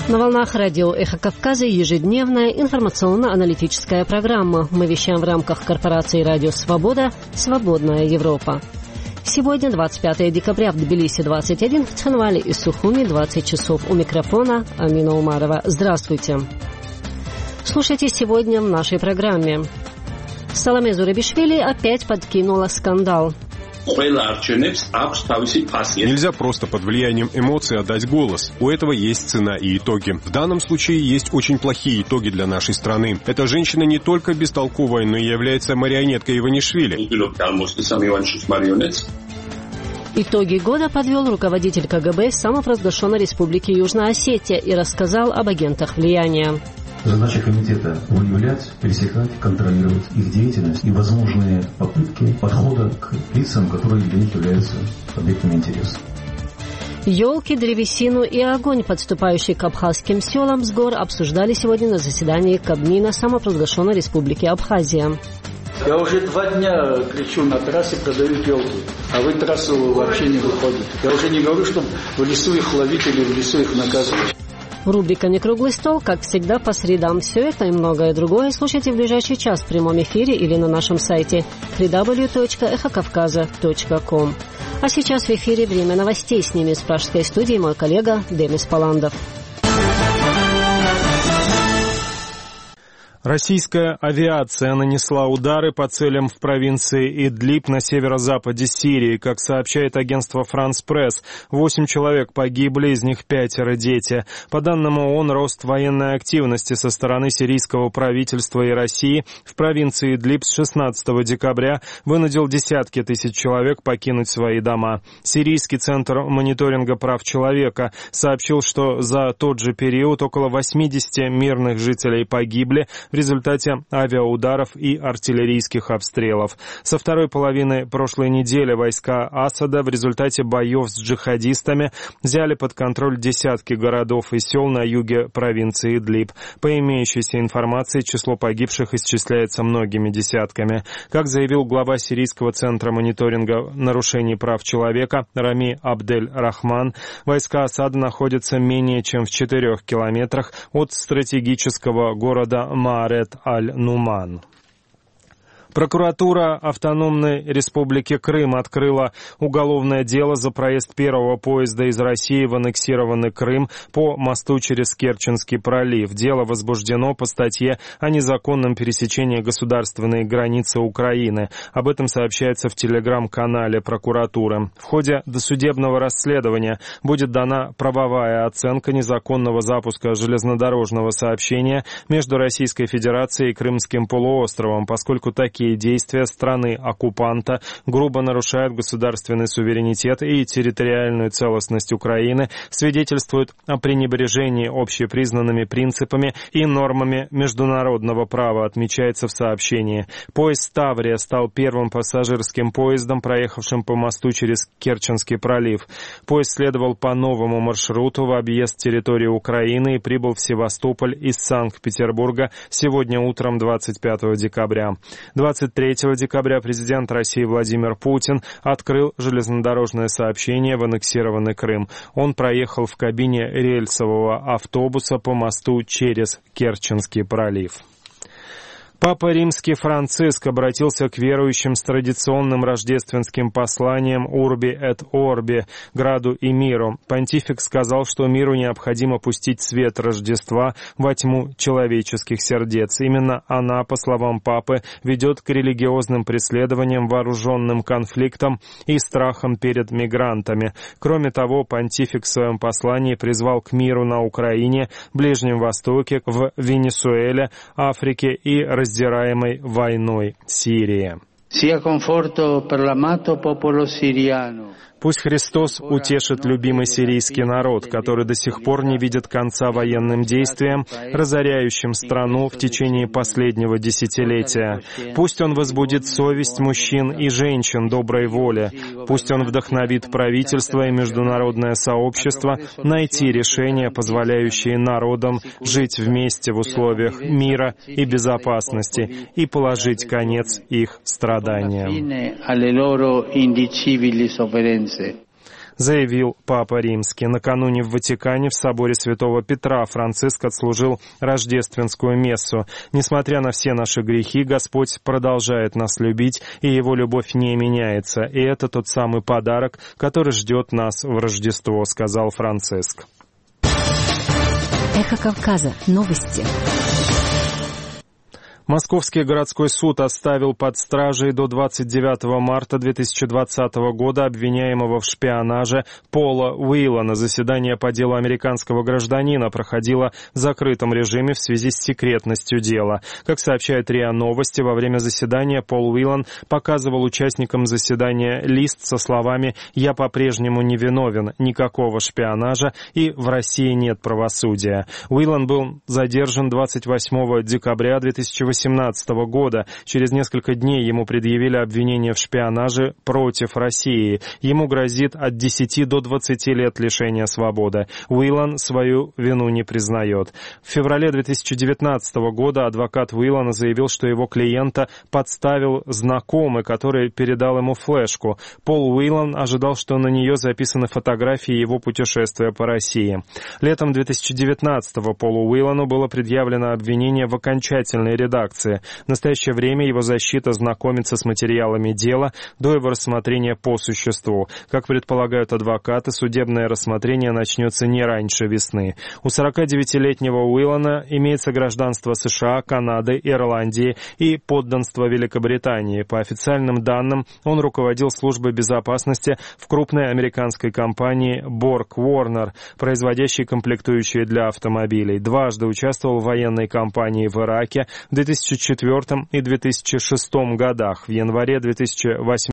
На волнах радио «Эхо Кавказа» ежедневная информационно-аналитическая программа. Мы вещаем в рамках корпорации «Радио Свобода. Свободная Европа». Сегодня 25 декабря в Тбилиси 21, в Цхинвале и Сухуми 20 часов. У микрофона Амина Умарова. Здравствуйте. Слушайте сегодня в нашей программе. Саломе Зурабишвили опять подкинула скандал. Нельзя просто под влиянием эмоций отдать голос. У этого есть цена и итоги. В данном случае есть очень плохие итоги для нашей страны. Эта женщина не только бестолковая, но и является марионеткой Иванишвили. Итоги года подвел руководитель КГБ самопровозглашенной Республики Южная Осетия и рассказал об агентах влияния. Задача комитета – выявлять, пресекать, контролировать их деятельность и возможные попытки подхода к лицам, которые для них являются объектами интереса. Елки, древесину и огонь, подступающий к абхазским селам с гор, обсуждали сегодня на заседании Кабмина самопровозглашенной Республики Абхазия. Я уже 2 дня кричу на трассе, продают елки, а вы трассу вообще не выходите. Я уже не говорю, что в лесу их ловить или в лесу их наказывать. Рубрика «Некруглый стол», как всегда, по средам. Все это и многое другое слушайте в ближайший час в прямом эфире или на нашем сайте www.ekhokavkaza.com. А сейчас в эфире время новостей. С ними из пражской студии мой коллега Демис Паландов. Российская авиация нанесла удары по целям в провинции Идлиб на северо-западе Сирии. Как сообщает агентство «Франс Пресс», 8 человек погибли, из них 5 дети. По данным ООН, рост военной активности со стороны сирийского правительства и России в провинции Идлиб с 16 декабря вынудил десятки тысяч человек покинуть свои дома. Сирийский центр мониторинга прав человека сообщил, что за тот же период около 80 мирных жителей погибли в результате авиаударов и артиллерийских обстрелов. Со второй половины прошлой недели войска Асада в результате боев с джихадистами взяли под контроль десятки городов и сел на юге провинции Идлиб. По имеющейся информации, число погибших исчисляется многими десятками. Как заявил глава сирийского центра мониторинга нарушений прав человека Рами Абдель-Рахман, войска Асада находятся менее чем в 4 километрах от стратегического города Маарет-аль-Нуман. Прокуратура Автономной Республики Крым открыла уголовное дело за проезд первого поезда из России в аннексированный Крым по мосту через Керченский пролив. Дело возбуждено по статье о незаконном пересечении государственной границы Украины. Об этом сообщается в телеграм-канале прокуратуры. В ходе досудебного расследования будет дана правовая оценка незаконного запуска железнодорожного сообщения между Российской Федерацией и Крымским полуостровом, поскольку такие действия страны-оккупанта грубо нарушают государственный суверенитет и территориальную целостность Украины, свидетельствуют о пренебрежении общепризнанными принципами и нормами международного права, отмечается в сообщении. Поезд «Таврия» стал первым пассажирским поездом, проехавшим по мосту через Керченский пролив. Поезд следовал по новому маршруту в объезд территории Украины и прибыл в Севастополь из Санкт-Петербурга сегодня утром 25 декабря. 23 декабря президент России Владимир Путин открыл железнодорожное сообщение в аннексированный Крым. Он проехал в кабине рельсового автобуса по мосту через Керченский пролив. Папа Римский Франциск обратился к верующим с традиционным рождественским посланием «Урби эт Орби» — «Граду и миру». Понтифик сказал, что миру необходимо пустить свет Рождества во тьму человеческих сердец. Именно она, по словам Папы, ведет к религиозным преследованиям, вооруженным конфликтам и страхам перед мигрантами. Кроме того, понтифик в своем послании призвал к миру на Украине, Ближнем Востоке, в Венесуэле, Африке и раздираемой войной Сирии. Пусть Христос утешит любимый сирийский народ, который до сих пор не видит конца военным действиям, разоряющим страну в течение последнего десятилетия. Пусть Он возбудит совесть мужчин и женщин доброй воли. Пусть Он вдохновит правительство и международное сообщество найти решения, позволяющие народам жить вместе в условиях мира и безопасности, и положить конец их страданиям. заявил Папа Римский. Накануне в Ватикане в соборе Святого Петра Франциск отслужил рождественскую мессу. Несмотря на все наши грехи, Господь продолжает нас любить, и Его любовь не меняется. И это тот самый подарок, который ждет нас в Рождество, сказал Франциск. Эхо Кавказа. Новости. Московский городской суд оставил под стражей до 29 марта 2020 года обвиняемого в шпионаже Пола Уиллана. Заседание по делу американского гражданина проходило в закрытом режиме в связи с секретностью дела. Как сообщает РИА Новости, во время заседания Пол Уиллан показывал участникам заседания лист со словами «Я по-прежнему не виновен, никакого шпионажа и в России нет правосудия». Уиллан был задержан 28 декабря 2018 года. Через несколько дней ему предъявили обвинение в шпионаже против России. Ему грозит от 10 до 20 лет лишения свободы. Уиллан свою вину не признает. В феврале 2019 года адвокат Уиллана заявил, что его клиента подставил знакомый, который передал ему флешку. Пол Уиллан ожидал, что на нее записаны фотографии его путешествия по России. Летом 2019-го Полу Уиллану было предъявлено обвинение в окончательной редакции. В настоящее время его защита знакомится с материалами дела до его рассмотрения по существу. Как предполагают адвокаты, судебное рассмотрение начнется не раньше весны. У 49-летнего Уиллана имеется гражданство США, Канады, Ирландии и подданство Великобритании. По официальным данным, он руководил службой безопасности в крупной американской компании Borg-Warner, производящей комплектующие для автомобилей. Дважды участвовал в военной кампании в Ираке в 2004 и 2006 годах. В январе 2008